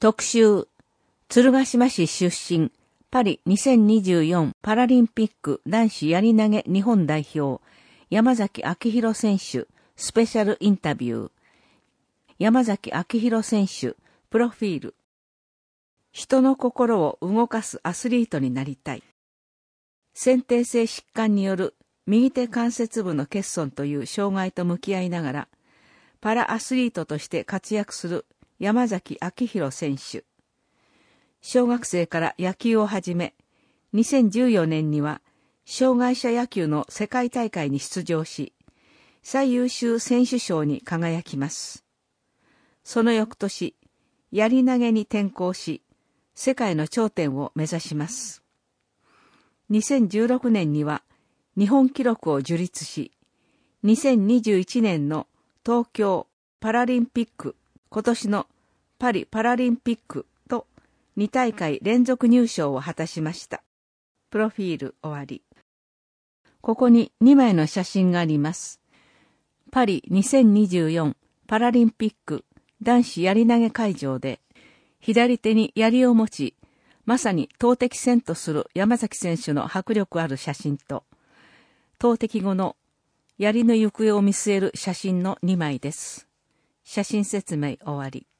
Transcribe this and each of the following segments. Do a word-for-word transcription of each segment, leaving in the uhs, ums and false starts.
特集、鶴ヶ島市出身、パリにせんにじゅうよんパラリンピック男子やり投げ日本代表、山崎昭弘選手、スペシャルインタビュー。山崎昭弘選手、プロフィール。人の心を動かすアスリートになりたい。先天性疾患による右手関節部の欠損という障害と向き合いながら、パラアスリートとして活躍する山崎昭弘選手。小学生から野球を始め、にせんじゅうよねんには障害者野球の世界大会に出場し、最優秀選手賞に輝きます。その翌年、やり投げに転向し、世界の頂点を目指します。にせんじゅうろくねんには日本記録を樹立し、にせんにじゅういちねんの東京パラリンピック、今年のパリパラリンピックとにたいかい連続入賞を果たしました。プロフィール終わり。ここににまいの写真があります。パリにせんにじゅうよんパラリンピック男子やり投げ会場で、左手に槍を持ち、まさに投擲戦とする山崎選手の迫力ある写真と、投擲後の槍の行方を見据える写真のにまいです。写真説明終わり。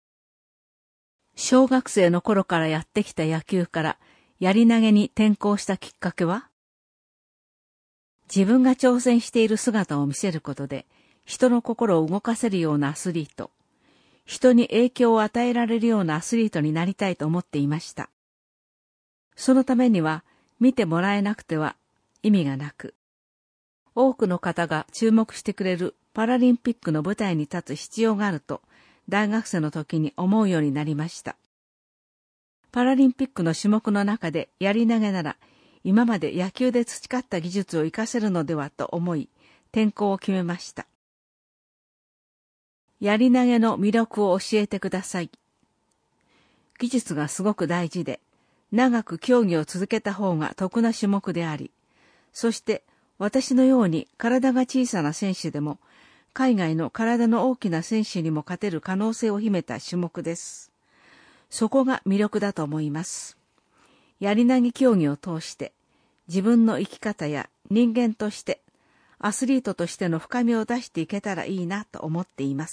小学生の頃からやってきた野球からやり投げに転向したきっかけは、自分が挑戦している姿を見せることで人の心を動かせるようなアスリート、人に影響を与えられるようなアスリートになりたいと思っていました。そのためには見てもらえなくては意味がなく、多くの方が注目してくれるパラリンピックの舞台に立つ必要があると大学生の時に思うようになりました。パラリンピックの種目の中でやり投げなら今まで野球で培った技術を活かせるのではと思い転向を決めました。やり投げの魅力を教えてください。技術がすごく大事で、長く競技を続けた方が得な種目であり、そして私のように体が小さな選手でも、海外の体の大きな選手にも勝てる可能性を秘めた種目です。そこが魅力だと思います。やり投げ競技を通して、自分の生き方や人間として、アスリートとしての深みを出していけたらいいなと思っています。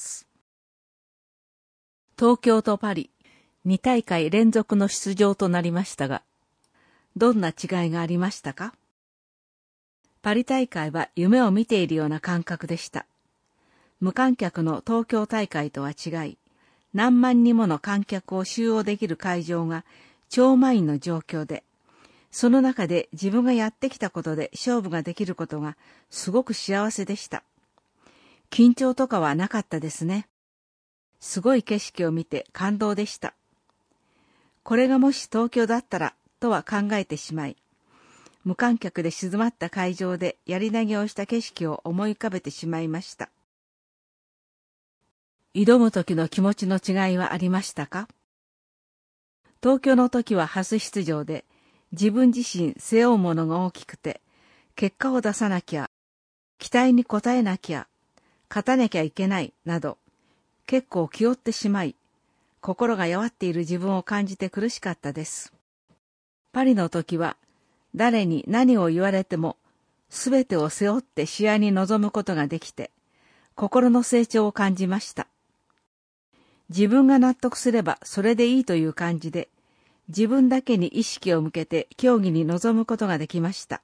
東京とパリ、にたいかい連続の出場となりましたが、どんな違いがありましたか？パリ大会は夢を見ているような感覚でした。無観客の東京大会とは違い、何万人もの観客を収容できる会場が超満員の状況で、その中で自分がやってきたことで勝負ができることがすごく幸せでした。緊張とかはなかったですね。すごい景色を見て感動でした。これがもし東京だったらとは考えてしまい、無観客で静まった会場でやり投げをした景色を思い浮かべてしまいました。挑む時の気持ちの違いはありましたか？東京の時は初出場で、自分自身背負うものが大きくて、結果を出さなきゃ、期待に応えなきゃ、勝たなきゃいけないなど、結構気負ってしまい、心が弱っている自分を感じて苦しかったです。パリの時は、誰に何を言われても、すべてを背負って試合に臨むことができて、心の成長を感じました。自分が納得すればそれでいいという感じで、自分だけに意識を向けて競技に臨むことができました。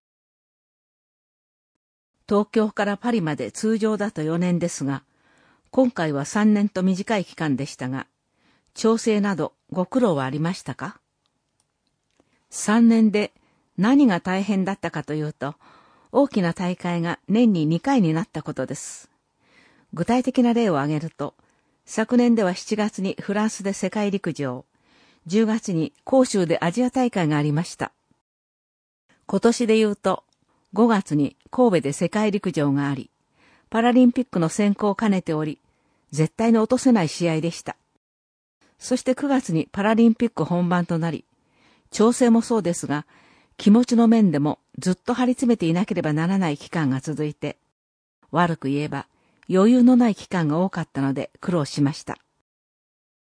東京からパリまで通常だとよねんですが、今回はさんねんと短い期間でしたが、調整などご苦労はありましたか？さんねんで何が大変だったかというと、大きな大会が年ににかいになったことです。具体的な例を挙げると、昨年ではしちがつにフランスで世界陸上、じゅうがつに広州でアジア大会がありました。今年で言うと、ごがつに神戸で世界陸上があり、パラリンピックの選考を兼ねており、絶対に落とせない試合でした。そしてくがつにパラリンピック本番となり、調整もそうですが、気持ちの面でもずっと張り詰めていなければならない期間が続いて、悪く言えば余裕のない期間が多かったので苦労しました。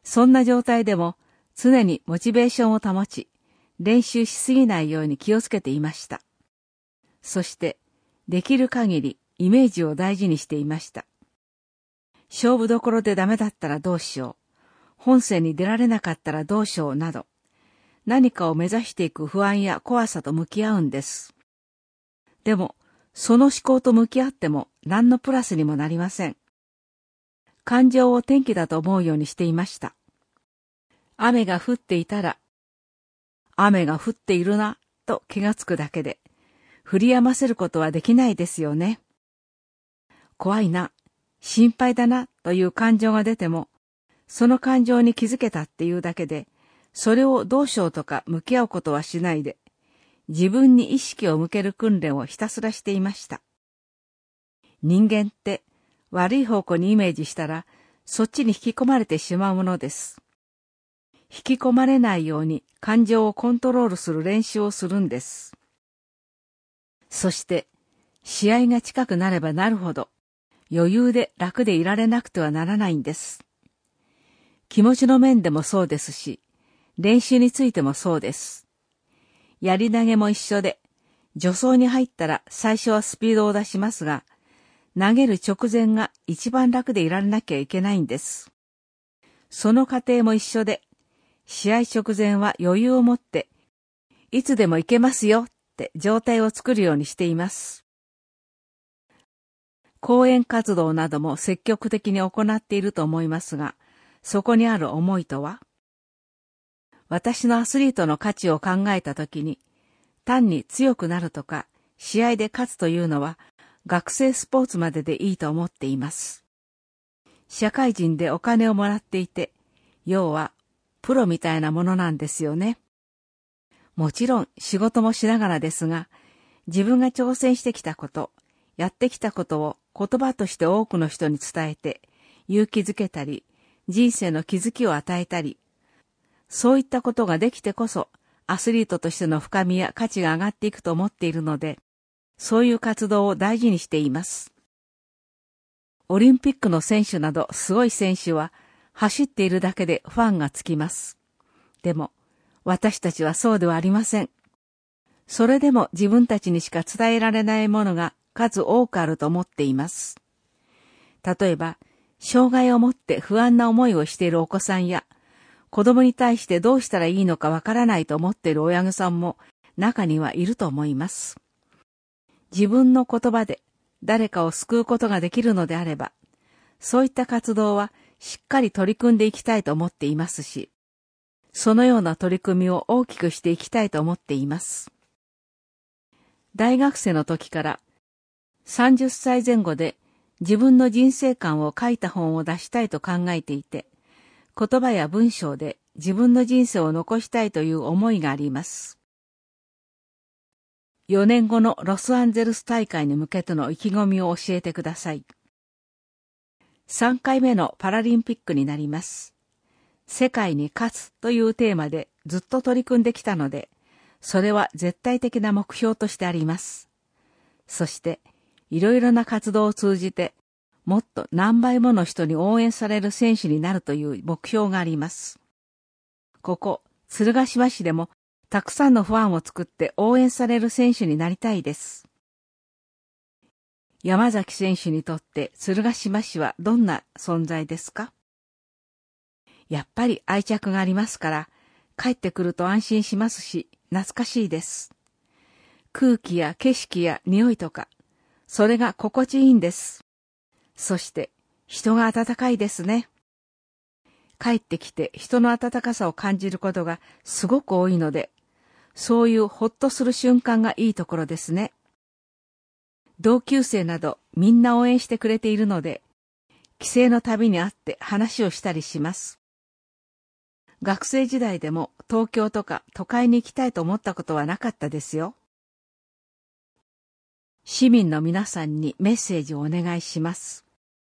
そんな状態でも常にモチベーションを保ち、練習しすぎないように気をつけていました。そして、できる限りイメージを大事にしていました。勝負どころでダメだったらどうしよう、本戦に出られなかったらどうしようなど、何かを目指していく不安や怖さと向き合うんです。でも、その思考と向き合っても何のプラスにもなりません。感情を転機だと思うようにしていました。雨が降っていたら、雨が降っているな、と気がつくだけで、振りやませることはできないですよね。怖いな、心配だな、という感情が出ても、その感情に気づけたっていうだけで、それをどうしようとか向き合うことはしないで、自分に意識を向ける訓練をひたすらしていました。人間って悪い方向にイメージしたら、そっちに引き込まれてしまうものです。引き込まれないように感情をコントロールする練習をするんです。そして、試合が近くなればなるほど、余裕で楽でいられなくてはならないんです。気持ちの面でもそうですし、練習についてもそうです。やり投げも一緒で、助走に入ったら最初はスピードを出しますが、投げる直前が一番楽でいられなきゃいけないんです。その過程も一緒で、試合直前は余裕を持って、いつでもいけますよって状態を作るようにしています。講演活動なども積極的に行っていると思いますが、そこにある思いとは？私のアスリートの価値を考えたときに、単に強くなるとか、試合で勝つというのは、学生スポーツまででいいと思っています。社会人でお金をもらっていて、要は、プロみたいなものなんですよね。もちろん仕事もしながらですが、自分が挑戦してきたこと、やってきたことを言葉として多くの人に伝えて、勇気づけたり、人生の気づきを与えたり、そういったことができてこそ、アスリートとしての深みや価値が上がっていくと思っているので、そういう活動を大事にしています。オリンピックの選手などすごい選手は、走っているだけでファンがつきます。でも、私たちはそうではありません。それでも自分たちにしか伝えられないものが数多くあると思っています。例えば、障害を持って不安な思いをしているお子さんや、子供に対してどうしたらいいのかわからないと思っている親御さんも中にはいると思います。自分の言葉で誰かを救うことができるのであれば、そういった活動はしっかり取り組んでいきたいと思っていますし、そのような取り組みを大きくしていきたいと思っています。大学生の時からさんじゅっさいぜん後で自分の人生観を書いた本を出したいと考えていて、言葉や文章で自分の人生を残したいという思いがあります。よねんごのロサンゼルス大会に向けての意気込みを教えてください。さんかいめのパラリンピックになります。世界に勝つというテーマでずっと取り組んできたので、それは絶対的な目標としてあります。そして、いろいろな活動を通じて、もっと何倍もの人に応援される選手になるという目標があります。ここ、鶴ヶ島市でも、たくさんのファンを作って応援される選手になりたいです。山崎選手にとって鶴ヶ島市はどんな存在ですか？やっぱり愛着がありますから、帰ってくると安心しますし、懐かしいです。空気や景色や匂いとか、それが心地いいんです。そして、人が温かいですね。帰ってきて人の温かさを感じることがすごく多いので、そういうほっとする瞬間がいいところですね。同級生などみんな応援してくれているので、帰省の旅に会って話をしたりします。学生時代でも東京とか都会に行きたいと思ったことはなかったですよ。市民の皆さんにメッセージをお願いします。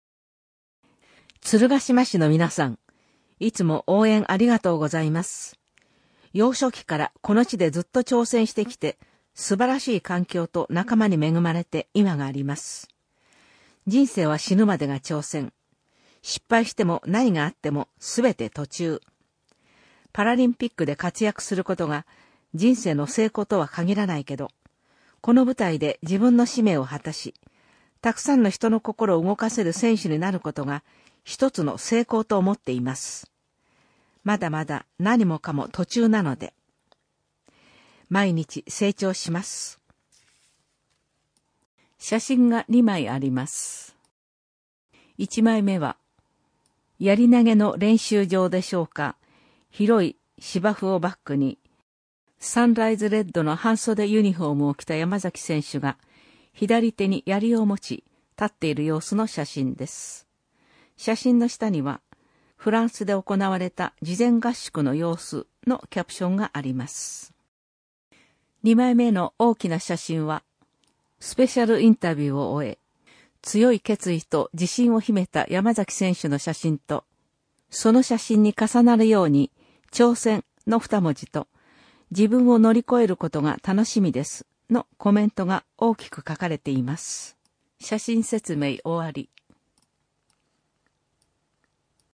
鶴ヶ島市の皆さん、いつも応援ありがとうございます。幼少期からこの地でずっと挑戦してきて、素晴らしい環境と仲間に恵まれて今があります。人生は死ぬまでが挑戦。 失敗しても何があってもすべて途中。パラリンピックで活躍することが人生の成功とは限らないけど、この舞台で自分の使命を果たし、たくさんの人の心を動かせる選手になることが一つの成功と思っています。まだまだ何もかも途中なので、毎日成長します。写真がにまいあります。いちまいめは、やり投げの練習場でしょうか、広い芝生をバックに、サンライズレッドの半袖ユニフォームを着た山崎選手が、左手に槍を持ち、立っている様子の写真です。写真の下には、フランスで行われた事前合宿の様子のキャプションがあります。にまいめの大きな写真は、スペシャルインタビューを終え、強い決意と自信を秘めた山崎選手の写真と、その写真に重なるように、挑戦の二文字と、自分を乗り越えることが楽しみですのコメントが大きく書かれています。写真説明終わり。